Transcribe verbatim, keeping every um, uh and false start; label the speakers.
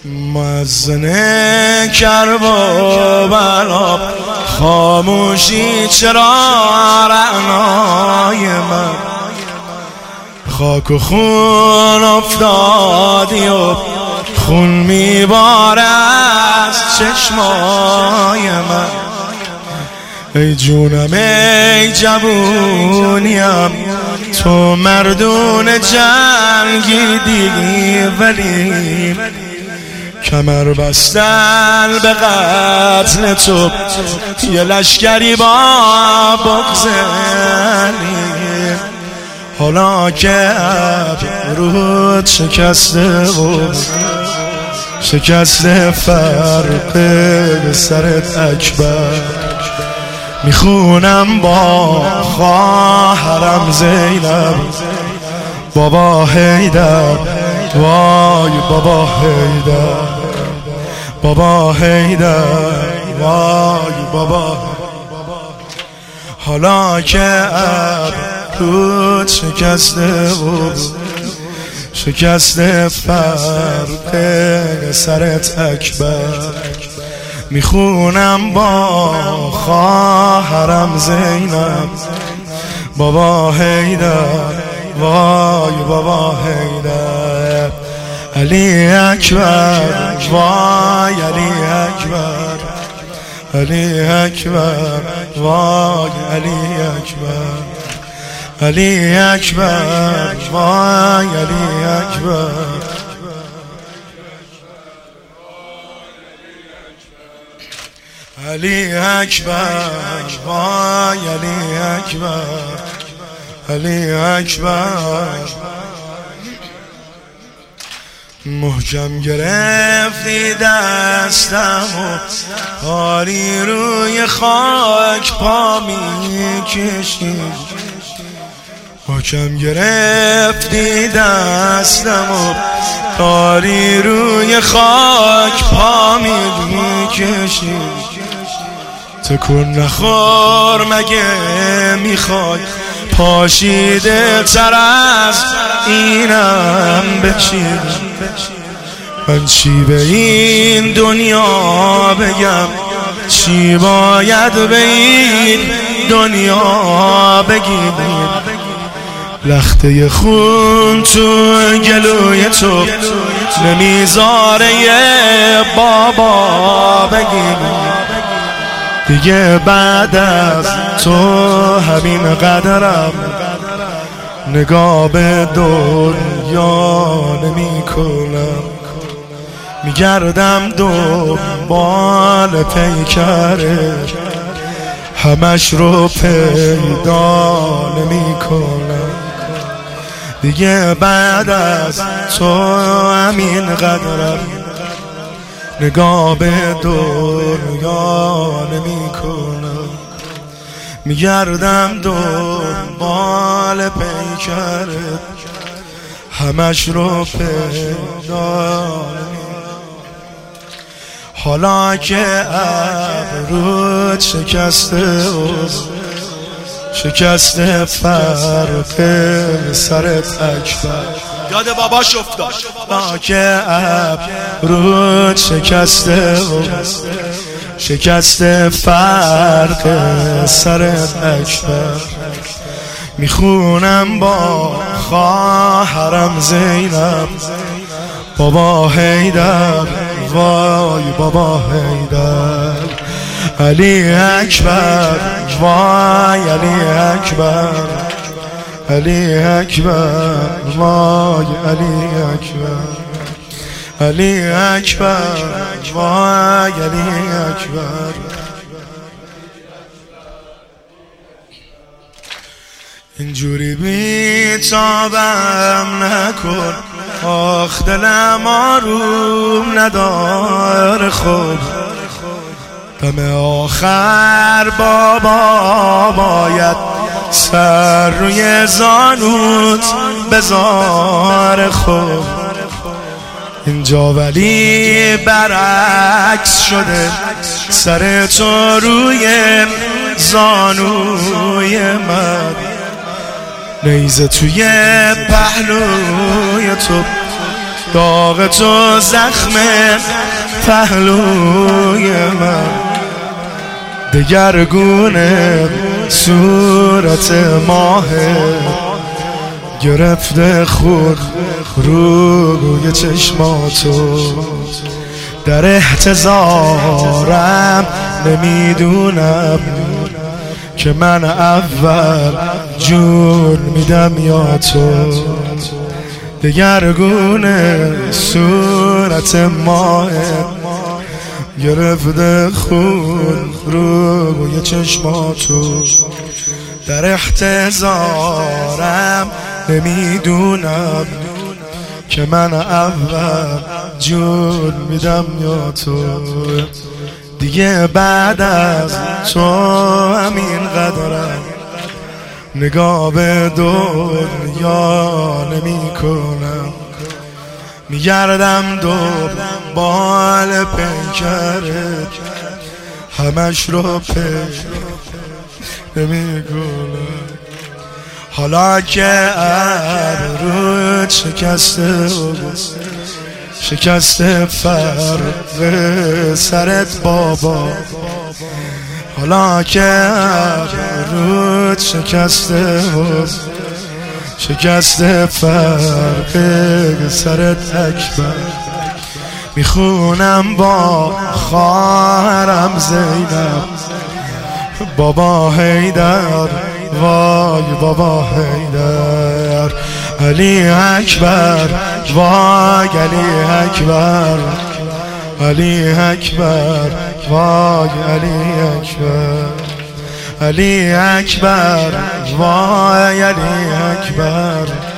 Speaker 1: مؤذن کربلا خاموشی چرا رعنای من، خاک و خون افتادی و خون میباره از چشمای من. ای جونم ای جوونیم تو مردون جنگیدی، ولی کمر بستن به قتل تو یه لشکری با بگذلی. حالا که رود شکسته و شکسته فرق به سرت اکبر، میخونم با خواهرم زینب بابا حیدر، وای بابا حیدر، بابا حیدر، وای بابا. حالا که رود شکسته و شکسته فرق سرت اکبر، میخونم با خواهرم زینب بابا حیدر، وای بابا حیدر. علی اکبر، وای علی اکبر، علی اکبر، وای علی اکبر، علی اکبر، وای علی اکبر. علی اکبر، وای علی اکبر، علی اکبر. محکم گرفتی دستم و پاری روی خاک پا میکشی، محکم گرفتی دستم و پاری روی خاک پا میکشی. تکون نخور مگه میخوای پاشیده تر از اینم بچی؟ من چی به این دنیا بگم، چی باید به این دنیا بگیم؟ لخته خون تو گلوی تو نمیذاره بابا بگیم. دیگه بعد از تو همین قدرم نگاه به دنیا نمی کنم، میگردم دنبال پیکره همش رو پیدا نمی کنم. دیگه بعد از تو همین قدرم نگاه به دنیا نمی کنم، میگردم دنبال پیکرت همش رو پیدا نمی. حالا که ابرود شکسته و شکسته فرق سرت اکبر،
Speaker 2: یاد باباش افتاد.
Speaker 1: حالا که ابرود شکسته و شکسته فرق سرت اکبر، میخونم با خواهرم زینب بابا حیدر، وای بابا حیدر. علی اکبر، وای علی اکبر، علی اکبر، وای علی اکبر، علی اکبر، وای علی اکبر. اینجوری بی تابم نکن، آخ دلم آروم نداره. خود دم آخر بابا باید سر روی زانوت بذار. خود اینجا ولی برعکس شده، سر تو روی زانوی من، نیزه توی پهلوی تو داغ تو زخم پهلوی من، دگرگونه صورت ماه گرفته خود روی چشماتو. در احتضارم نمیدونم که من اول جون میدم یا تو. دگرگونه صورت ماه گرفته خون روی چشماتو. در احتضارم نمیدونم که من اول جون میدم یا تو. دیگه بعد از تو همین قدرم نگاه به دنیا نمی کنم. میگردم دنبال پیکرت همش رو پیش نمی کنم. حالا که ابرو شکسته شکسته فرق سرت بابا. حالا که ابرو شکسته شکسته فرق سرت اکبر. میخونم با خواهرم زینب بابا حیدر، وای بابا حیدر. علی اکبر، وای علی اکبر. علی اکبر، وای علی اکبر. علی اکبر، وای علی اکبر.